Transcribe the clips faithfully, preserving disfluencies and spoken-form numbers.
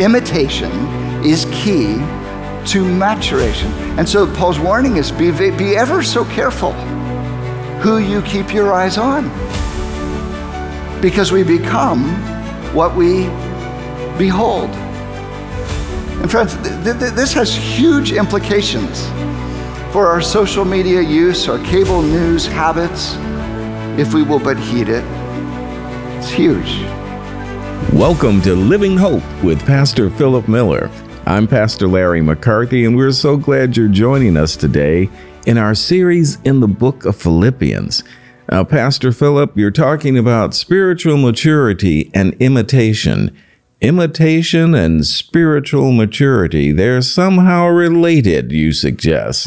Imitation is key to maturation. And so Paul's warning is be, be ever so careful who you keep your eyes on, because we become what we behold. And friends, th- th- this has huge implications for our social media use, our cable news habits, if we will but heed it. It's huge. Welcome to Living Hope with Pastor Philip Miller. I'm Pastor Larry McCarthy, and we're so glad you're joining us today in our series in the book of Philippians. Now, Pastor Philip, you're talking about spiritual maturity and imitation. Imitation and spiritual maturity, they're somehow related, you suggest.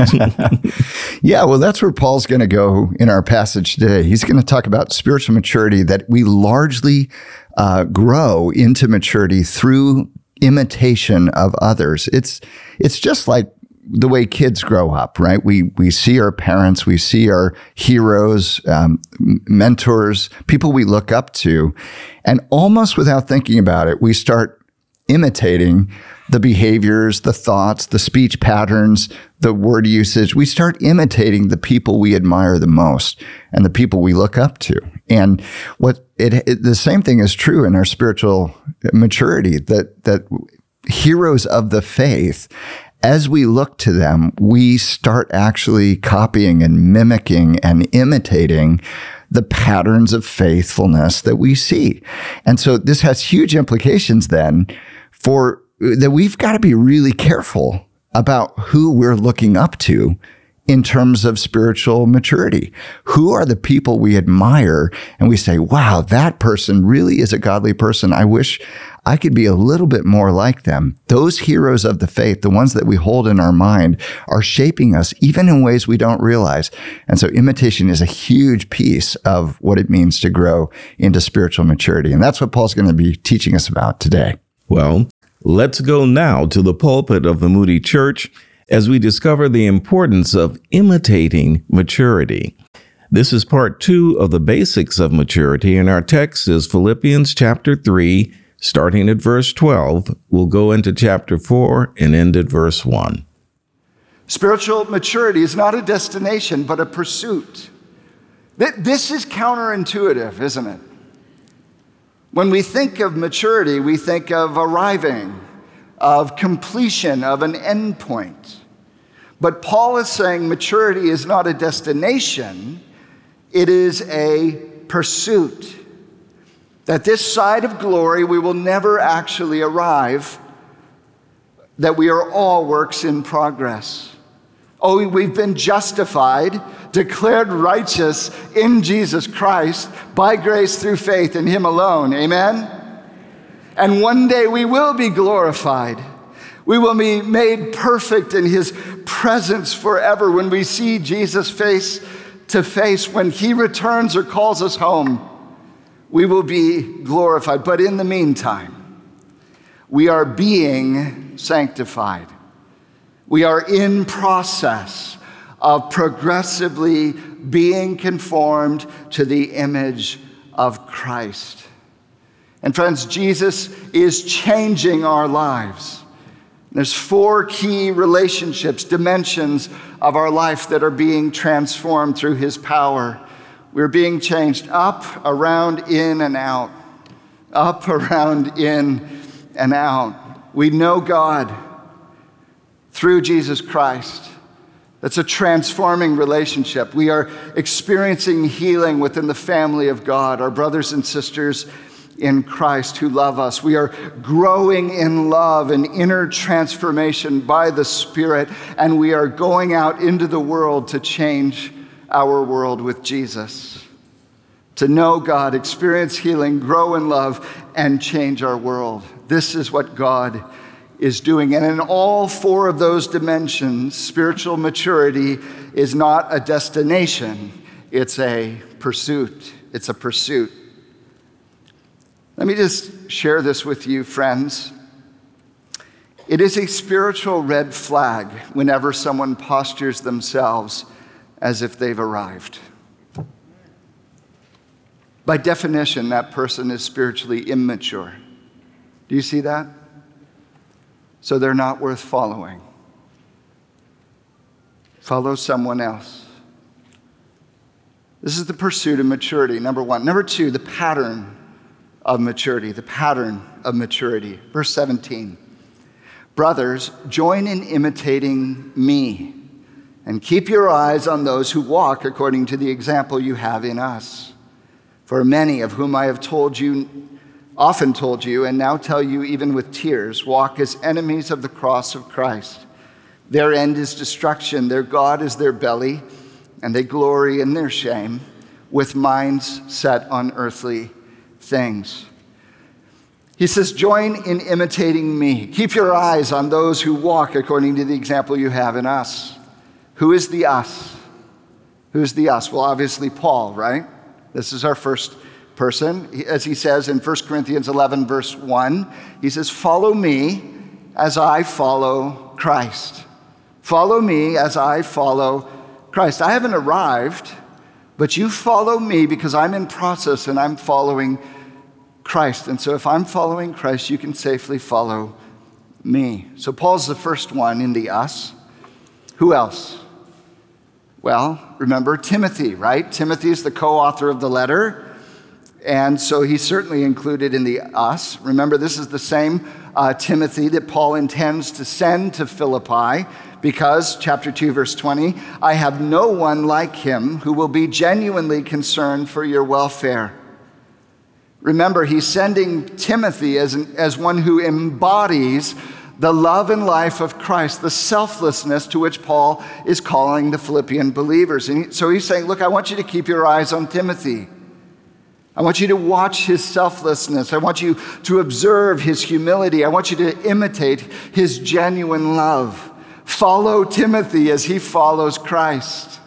Yeah, well, that's where Paul's going to go in our passage today. He's going to talk about spiritual maturity, that we largely uh, grow into maturity through imitation of others. It's it's just like the way kids grow up, right? We we see our parents, we see our heroes, um, mentors, people we look up to, and almost without thinking about it, we start imitating the behaviors, the thoughts, the speech patterns, the word usage. We start imitating the people we admire the most and the people we look up to. And what it, it the same thing is true in our spiritual maturity, that that heroes of the faith, as we look to them, we start actually copying and mimicking and imitating the patterns of faithfulness that we see. And so this has huge implications then for that we've got to be really careful about who we're looking up to in terms of spiritual maturity. Who are the people we admire and we say, wow, that person really is a godly person. I wish I could be a little bit more like them. Those heroes of the faith, the ones that we hold in our mind, are shaping us even in ways we don't realize. And so imitation is a huge piece of what it means to grow into spiritual maturity. And that's what Paul's going to be teaching us about today. Well, let's go now to the pulpit of the Moody Church as we discover the importance of imitating maturity. This is part two of the basics of maturity, and our text is Philippians chapter three, starting at verse twelve. We'll go into chapter four and end at verse one. Spiritual maturity is not a destination, but a pursuit. This is counterintuitive, isn't it? When we think of maturity, we think of arriving, of completion, of an end point. But Paul is saying maturity is not a destination, it is a pursuit. That this side of glory we will never actually arrive, that we are all works in progress. Oh, we've been justified, declared righteous in Jesus Christ by grace through faith in Him alone. Amen? And one day we will be glorified. We will be made perfect in His presence forever when we see Jesus face to face. When He returns or calls us home, we will be glorified. But in the meantime, we are being sanctified. We are in process of progressively being conformed to the image of Christ. And friends, Jesus is changing our lives. There's four key relationships, dimensions of our life that are being transformed through His power. We're being changed up, around, in, and out. Up, around, in, and out. We know God through Jesus Christ. That's a transforming relationship. We are experiencing healing within the family of God, our brothers and sisters in Christ who love us. We are growing in love and inner transformation by the Spirit, and we are going out into the world to change our world with Jesus. To know God, experience healing, grow in love, and change our world. This is what God is doing. And in all four of those dimensions, spiritual maturity is not a destination, it's a pursuit. It's a pursuit. Let me just share this with you, friends. It is a spiritual red flag whenever someone postures themselves as if they've arrived. By definition, that person is spiritually immature. Do you see that? so they're not worth following. Follow someone else. This is the pursuit of maturity, number one. Number two, the pattern of maturity, the pattern of maturity. Verse seventeen. Brothers, join in imitating me, and keep your eyes on those who walk according to the example you have in us. For many of whom I have told you, often told you, and now tell you even with tears, walk as enemies of the cross of Christ. Their end is destruction, their God is their belly, and they glory in their shame, with minds set on earthly things. He says, join in imitating me. Keep your eyes on those who walk according to the example you have in us. Who is the us? Who is the us? Well, obviously Paul, right? This is our first person. As he says in First Corinthians eleven, verse one, he says, follow me as I follow Christ. Follow me as I follow Christ. I haven't arrived, but you follow me because I'm in process and I'm following Christ. And so if I'm following Christ, you can safely follow me. So Paul's the first one in the us. Who else? Well, remember Timothy, right? Timothy is the co-author of the letter. And so he's certainly included in the us. Remember, this is the same uh, Timothy that Paul intends to send to Philippi because, chapter two, verse twenty, I have no one like him who will be genuinely concerned for your welfare. Remember, he's sending Timothy as, an, as one who embodies the love and life of Christ, the selflessness to which Paul is calling the Philippian believers. And so he's saying, look, I want you to keep your eyes on Timothy. I want you to watch his selflessness. I want you to observe his humility. I want you to imitate his genuine love. Follow Timothy as he follows Christ.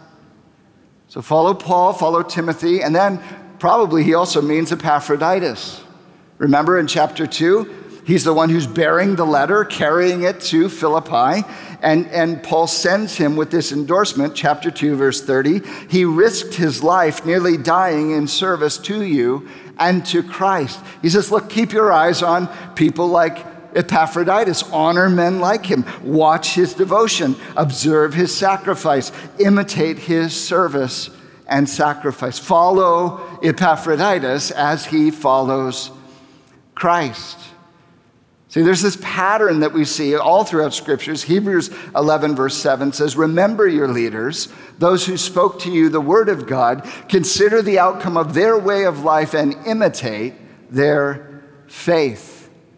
So follow Paul, follow Timothy, and then probably he also means Epaphroditus. Remember in chapter two, he's the one who's bearing the letter, carrying it to Philippi, and, and Paul sends him with this endorsement, chapter two, verse thirty. He risked his life, nearly dying in service to you and to Christ. He says, look, keep your eyes on people like Epaphroditus. Honor men like him. Watch his devotion. Observe his sacrifice. Imitate his service and sacrifice. Follow Epaphroditus as he follows Christ. See, there's this pattern that we see all throughout scriptures. Hebrews eleven, verse seven says, remember your leaders, those who spoke to you the word of God. Consider the outcome of their way of life and imitate their faith.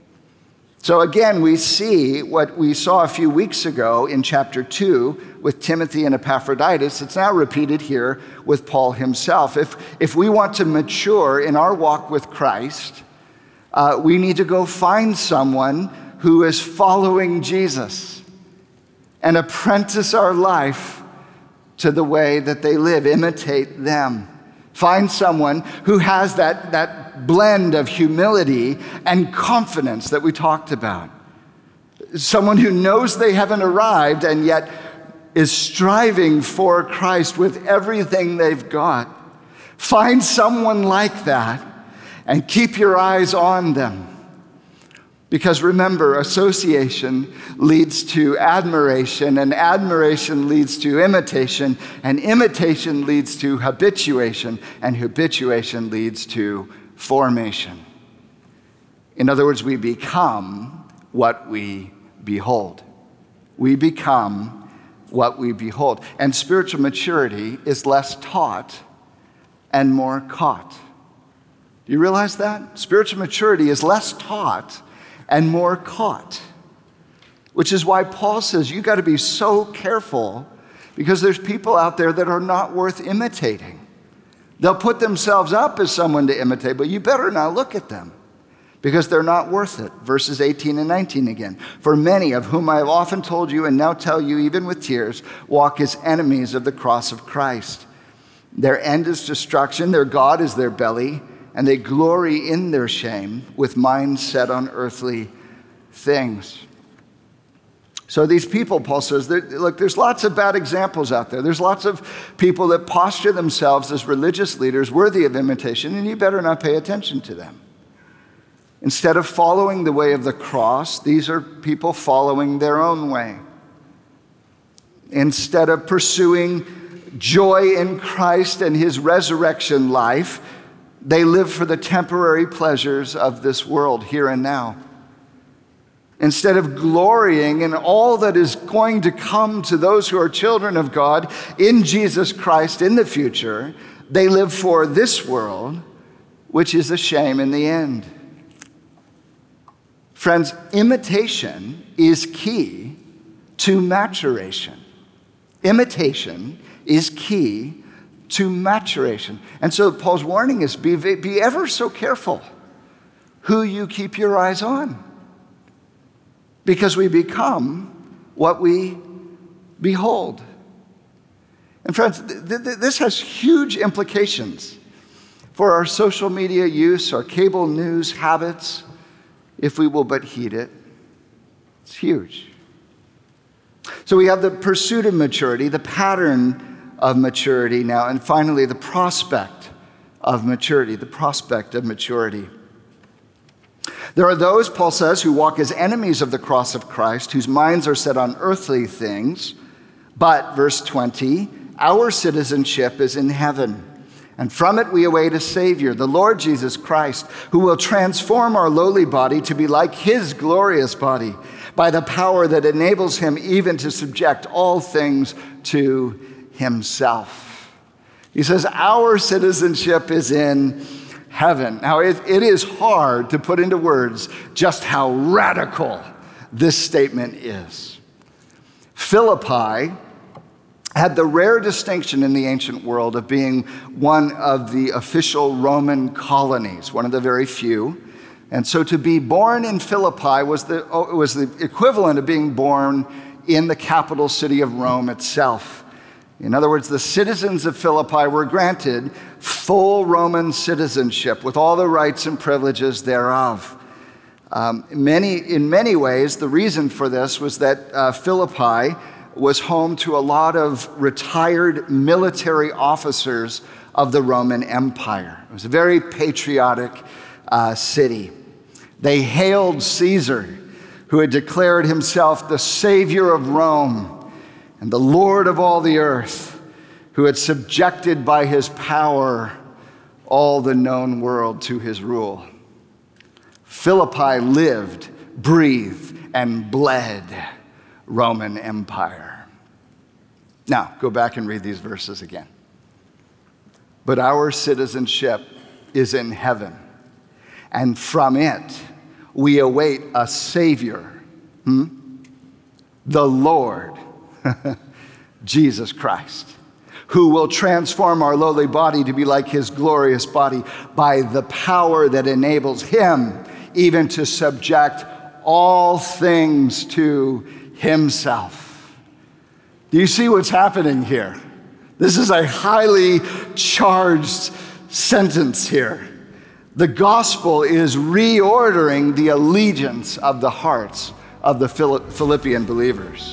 So again, we see what we saw a few weeks ago in chapter two with Timothy and Epaphroditus. It's now repeated here with Paul himself. If, if we want to mature in our walk with Christ, uh, we need to go find someone who is following Jesus and apprentice our life to the way that they live, imitate them. Find someone who has that, that blend of humility and confidence that we talked about. Someone who knows they haven't arrived and yet is striving for Christ with everything they've got. Find someone like that and keep your eyes on them. Because remember, association leads to admiration, and admiration leads to imitation, and imitation leads to habituation, and habituation leads to formation. In other words, we become what we behold. We become what we behold. And spiritual maturity is less taught and more caught. Do you realize that? Spiritual maturity is less taught and more caught, which is why Paul says you got to be so careful, because there's people out there that are not worth imitating. They'll put themselves up as someone to imitate, but you better not look at them because they're not worth it. Verses eighteen and nineteen again. For many of whom I have often told you and now tell you even with tears, walk as enemies of the cross of Christ. Their end is destruction, their God is their belly, and they glory in their shame with minds set on earthly things. So these people, Paul says, look, there's lots of bad examples out there. There's lots of people that posture themselves as religious leaders worthy of imitation, and you better not pay attention to them. Instead of following the way of the cross, these are people following their own way. Instead of pursuing joy in Christ and his resurrection life, they live for the temporary pleasures of this world here and now. Instead of glorying in all that is going to come to those who are children of God in Jesus Christ in the future, they live for this world, which is a shame in the end. Friends, imitation is key to maturation. Imitation is key to maturation. And so Paul's warning is be, be ever so careful who you keep your eyes on, because we become what we behold. And friends, th- th- this has huge implications for our social media use, our cable news habits, if we will but heed it. It's huge. So we have the pursuit of maturity, the pattern of maturity now, and finally the prospect of maturity, the prospect of maturity. There are those, Paul says, who walk as enemies of the cross of Christ, whose minds are set on earthly things. But, verse twenty, our citizenship is in heaven, and from it we await a Savior, the Lord Jesus Christ, who will transform our lowly body to be like his glorious body, by the power that enables him even to subject all things to himself. He says, our citizenship is in heaven. Now, it, it is hard to put into words just how radical this statement is. Philippi had the rare distinction in the ancient world of being one of the official Roman colonies, one of the very few. And so to be born in Philippi was the, was the equivalent of being born in the capital city of Rome itself. In other words, the citizens of Philippi were granted full Roman citizenship with all the rights and privileges thereof. Um, many, in many ways, the reason for this was that uh, Philippi was home to a lot of retired military officers of the Roman Empire. It was a very patriotic uh, city. They hailed Caesar, who had declared himself the Savior of Rome and the Lord of all the earth, who had subjected by his power all the known world to his rule. Philippi lived, breathed, and bled Roman Empire. Now, go back and read these verses again. But our citizenship is in heaven, and from it we await a Savior, hmm? the Lord, Jesus Christ, who will transform our lowly body to be like his glorious body by the power that enables him even to subject all things to himself. Do you see what's happening here? This is a highly charged sentence here. The gospel is reordering the allegiance of the hearts of the Philippian believers.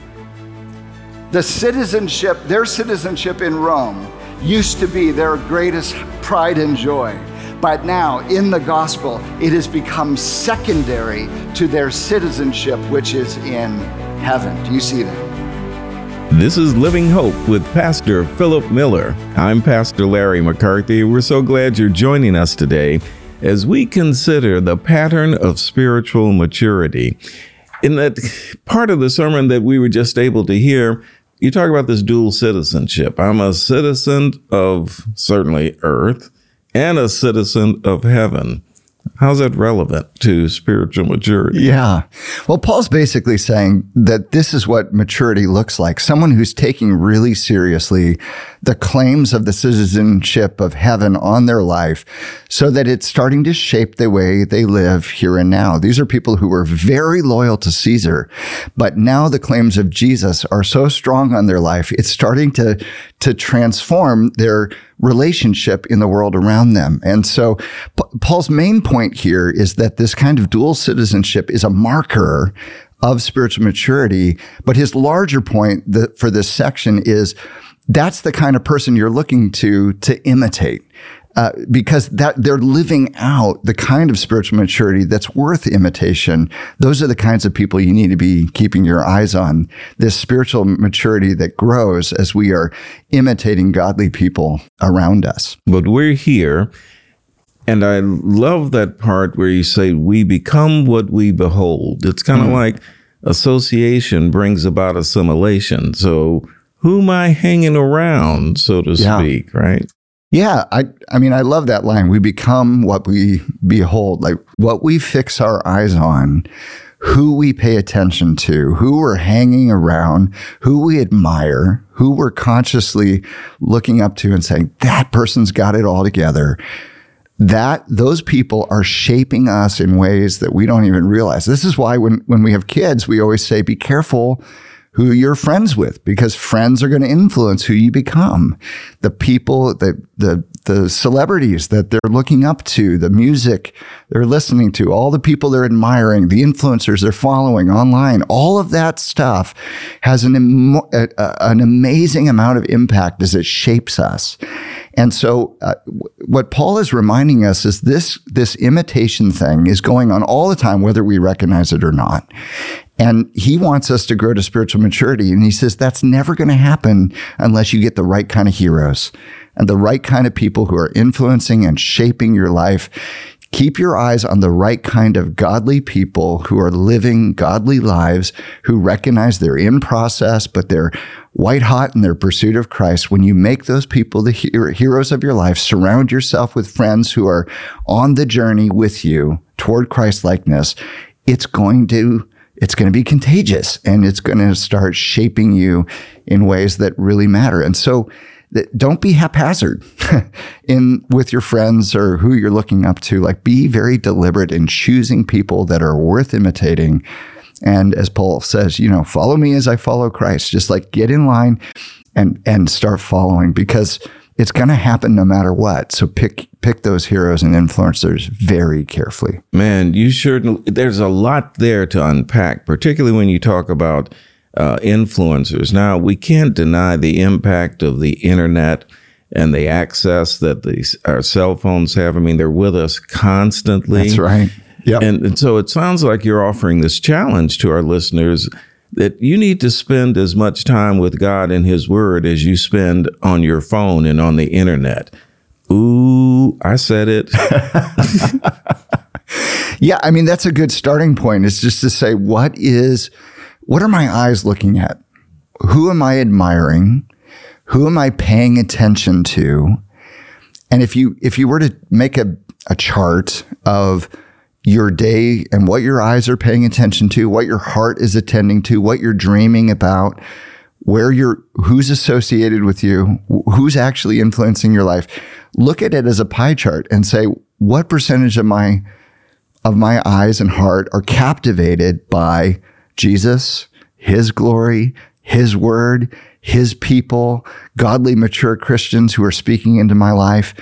The citizenship, their citizenship in Rome used to be their greatest pride and joy. But now, in the gospel, it has become secondary to their citizenship, which is in heaven. Do you see that? This is Living Hope with Pastor Philip Miller. I'm Pastor Larry McCarthy. We're so glad you're joining us today as we consider the pattern of spiritual maturity. In that part of the sermon that we were just able to hear, you talk about this dual citizenship. I'm a citizen of certainly earth and a citizen of heaven. How's that relevant to spiritual maturity? Yeah. Well, Paul's basically saying that this is what maturity looks like. Someone who's taking really seriously the claims of the citizenship of heaven on their life so that it's starting to shape the way they live here and now. These are people who were very loyal to Caesar, but now the claims of Jesus are so strong on their life, it's starting to, to transform their relationship in the world around them. And so P- Paul's main point here is that this kind of dual citizenship is a marker of spiritual maturity. But his larger point that for this section is that's the kind of person you're looking to, to imitate. Uh, because that they're living out the kind of spiritual maturity that's worth imitation. Those are the kinds of people you need to be keeping your eyes on. This spiritual maturity that grows as we are imitating godly people around us. But we're here, and I love that part where you say we become what we behold. It's kind of mm. like association brings about assimilation. So who am I hanging around, so to yeah. speak, right? Yeah, I I mean, I love that line. We become what we behold, like what we fix our eyes on, who we pay attention to, who we're hanging around, who we admire, who we're consciously looking up to and saying, that person's got it all together. That those people are shaping us in ways that we don't even realize. This is why when, when we have kids, we always say, be careful who you're friends with, because friends are going to influence who you become. The people, the the the celebrities that they're looking up to, the music they're listening to, all the people they're admiring, the influencers they're following online, all of that stuff has an a, an amazing amount of impact as it shapes us. And so uh, what Paul is reminding us is this this imitation thing is going on all the time, whether we recognize it or not. And he wants us to grow to spiritual maturity. And he says that's never going to happen unless you get the right kind of heroes and the right kind of people who are influencing and shaping your life. Keep your eyes on the right kind of godly people who are living godly lives, who recognize they're in process, but they're white hot in their pursuit of Christ. When you make those people the hero- heroes of your life, surround yourself with friends who are on the journey with you toward Christ-likeness, it's going to It's going to be contagious, and it's going to start shaping you in ways that really matter. And so th- don't be haphazard in with your friends or who you're looking up to. Like, be very deliberate in choosing people that are worth imitating. And as Paul says, you know, follow me as I follow Christ. Just like get in line and and start following, because it's going to happen no matter what. So pick pick those heroes and influencers very carefully. Man, you sure, there's a lot there to unpack, particularly when you talk about uh, influencers. Now, we can't deny the impact of the internet and the access that these our cell phones have. I mean, they're with us constantly. That's right. Yeah. And, and so it sounds like you're offering this challenge to our listeners that you need to spend as much time with God and his word as you spend on your phone and on the internet. Ooh, I said it. Yeah, I mean, that's a good starting point. It's just to say, what is, what are my eyes looking at? Who am I admiring? Who am I paying attention to? And if you if you were to make a, a chart of your day and what your eyes are paying attention to, what your heart is attending to, what you're dreaming about, where you're, who's associated with you, who's actually influencing your life, look at it as a pie chart and say, what percentage of my, of my eyes and heart are captivated by Jesus, his glory, his word, his people, godly, mature Christians who are speaking into my life?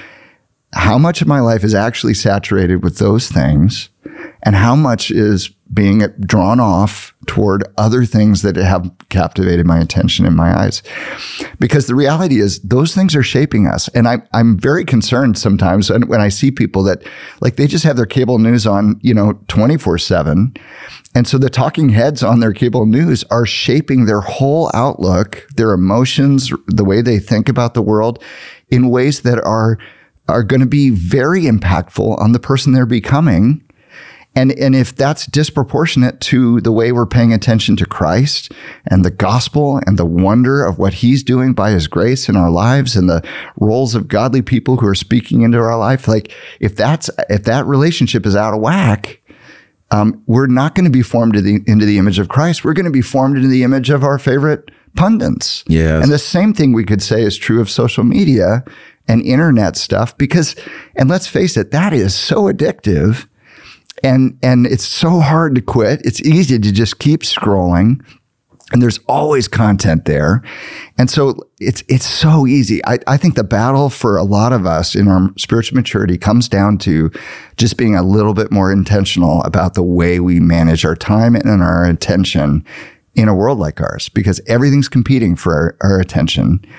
How much of my life is actually saturated with those things, and how much is being drawn off toward other things that have captivated my attention and my eyes? Because the reality is those things are shaping us. And I, I'm very concerned sometimes when I see people that, like, they just have their cable news on, you know, twenty-four seven. And so the talking heads on their cable news are shaping their whole outlook, their emotions, the way they think about the world in ways that are are going to be very impactful on the person they're becoming. And, and if that's disproportionate to the way we're paying attention to Christ and the gospel and the wonder of what he's doing by his grace in our lives and the roles of godly people who are speaking into our life, like if that's, if that relationship is out of whack, um, we're not going to be formed into the, into the image of Christ. We're going to be formed into the image of our favorite pundits. Yes. And the same thing we could say is true of social media and internet stuff, because, and let's face it, that is so addictive, and and it's so hard to quit. It's easy to just keep scrolling, and there's always content there. And so it's it's so easy. I, I think the battle for a lot of us in our spiritual maturity comes down to just being a little bit more intentional about the way we manage our time and our attention in a world like ours, because everything's competing for our, our attention.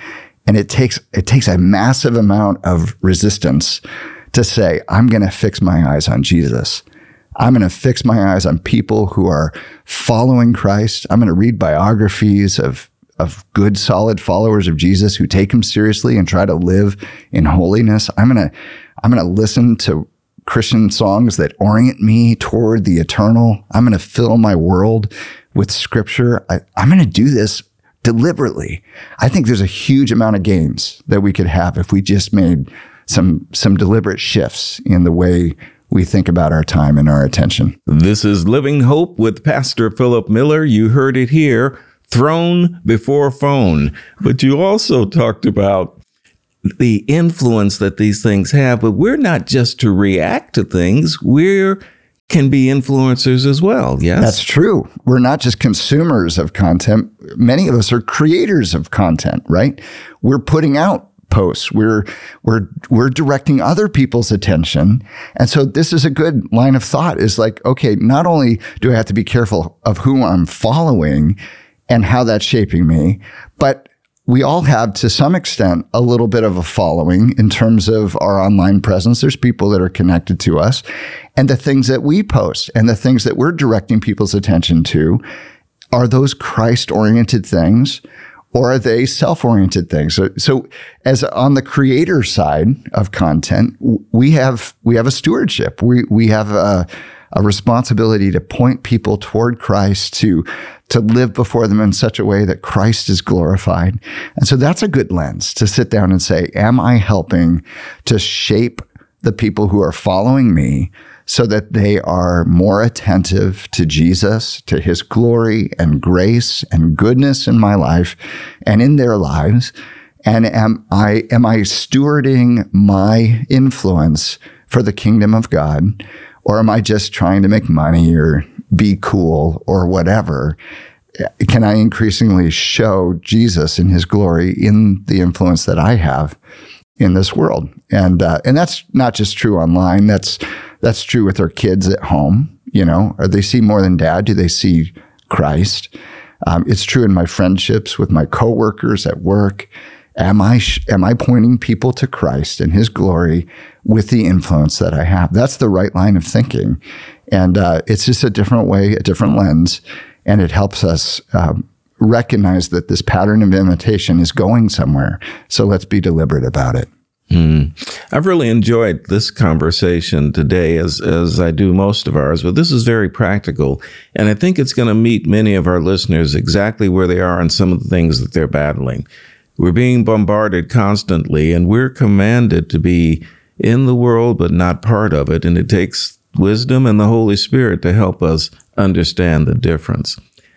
And it takes it takes a massive amount of resistance to say, I'm going to fix my eyes on Jesus. I'm going to fix my eyes on people who are following Christ. I'm going to read biographies of, of good, solid followers of Jesus who take him seriously and try to live in holiness. I'm going to, I'm going to listen to Christian songs that orient me toward the eternal. I'm going to fill my world with scripture. I, I'm going to do this deliberately. I think there's a huge amount of gains that we could have if we just made some, some deliberate shifts in the way we think about our time and our attention. This is Living Hope with Pastor Philip Miller. You heard it here, throne before phone. But you also talked about the influence that these things have. But we're not just to react to things. We can be influencers as well, yes? That's true. We're not just consumers of content. Many of us are creators of content, right? We're putting out posts. We're we're we're directing other people's attention. And so this is a good line of thought, is like, okay, not only do I have to be careful of who I'm following and how that's shaping me, but we all have, to some extent, a little bit of a following in terms of our online presence. There's people that are connected to us, and the things that we post and the things that we're directing people's attention to, are those Christ-oriented things, or are they self-oriented things? So, so as on the creator side of content, we have we have a stewardship. We we have a, a responsibility to point people toward Christ, to to live before them in such a way that Christ is glorified. And so that's a good lens to sit down and say, am I helping to shape the people who are following me so that they are more attentive to Jesus, to his glory and grace and goodness in my life and in their lives? And am I, am I stewarding my influence for the kingdom of God? Or am I just trying to make money or be cool or whatever? Can I increasingly show Jesus and his glory in the influence that I have in this world? And uh, and that's not just true online. That's that's true with our kids at home. You know, are they see more than dad? Do they see Christ? Um, it's true in my friendships with my coworkers at work. Am I sh- am I pointing people to Christ and his glory with the influence that I have? That's the right line of thinking. And uh, it's just a different way, a different lens. And it helps us um, recognize that this pattern of imitation is going somewhere. So let's be deliberate about it. Mm. I've really enjoyed this conversation today, as as I do most of ours, but this is very practical. And I think it's going to meet many of our listeners exactly where they are on some of the things that they're battling. We're being bombarded constantly, and we're commanded to be in the world, but not part of it. And it takes wisdom and the Holy Spirit to help us understand the difference.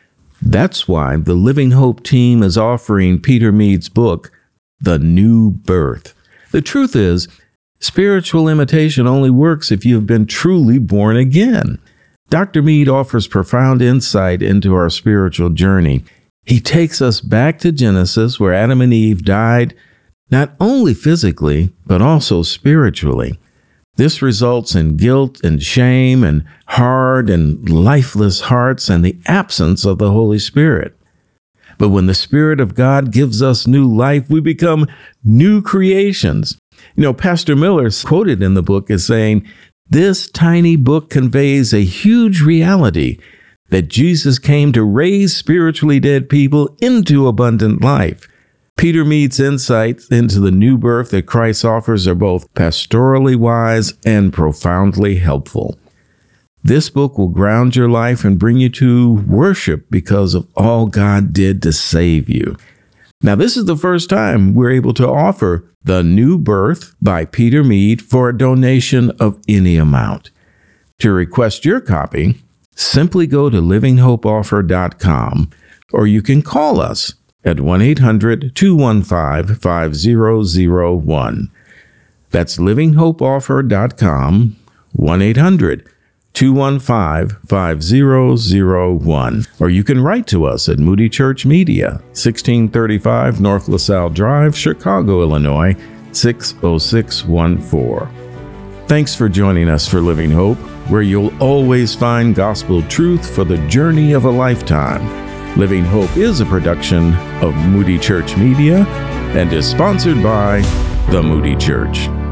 That's why the Living Hope team is offering Peter Mead's book, The New Birth. The truth is, spiritual imitation only works if you've been truly born again. Doctor Mead offers profound insight into our spiritual journey. He takes us back to Genesis, where Adam and Eve died, not only physically, but also spiritually. This results in guilt and shame and hard and lifeless hearts and the absence of the Holy Spirit. But when the Spirit of God gives us new life, we become new creations. You know, Pastor Miller's quoted in the book as saying, this tiny book conveys a huge reality that Jesus came to raise spiritually dead people into abundant life. Peter Mead's insights into the new birth that Christ offers are both pastorally wise and profoundly helpful. This book will ground your life and bring you to worship because of all God did to save you. Now, this is the first time we're able to offer The New Birth by Peter Mead for a donation of any amount. To request your copy, simply go to living hope offer dot com, or you can call us at one eight hundred two one five five zero zero one. That's living hope offer dot com, one eight hundred two one five five zero zero one. Or you can write to us at Moody Church Media, sixteen thirty-five North LaSalle Drive, Chicago, Illinois, six oh six one four. Thanks for joining us for Living Hope, where you'll always find gospel truth for the journey of a lifetime. Living Hope is a production of Moody Church Media. and is sponsored by the Moody Church.